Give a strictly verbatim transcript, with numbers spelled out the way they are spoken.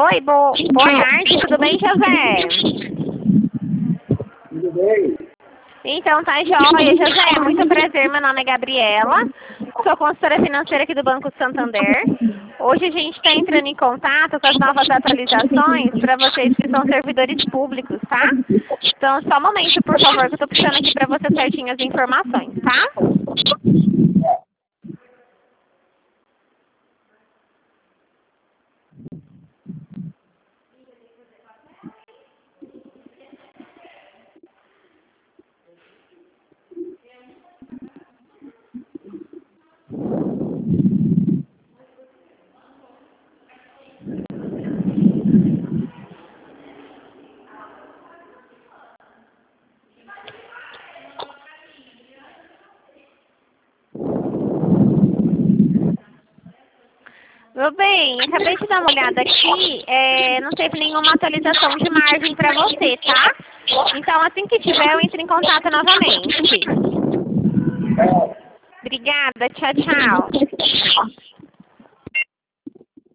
Oi, bo boa tarde, tudo bem, José? Tudo bem? Então, tá joia, José, muito prazer, meu nome é Gabriela, sou consultora financeira aqui do Banco Santander. Hoje a gente está entrando em contato com as novas atualizações para vocês que são servidores públicos, tá? Então, só um momento, por favor, que eu tô puxando aqui para você certinho as informações, tá? Meu bem, acabei de dar uma olhada aqui, é, não teve nenhuma atualização de margem para você, tá? Então, assim que tiver, eu entro em contato novamente. Obrigada, tchau, tchau.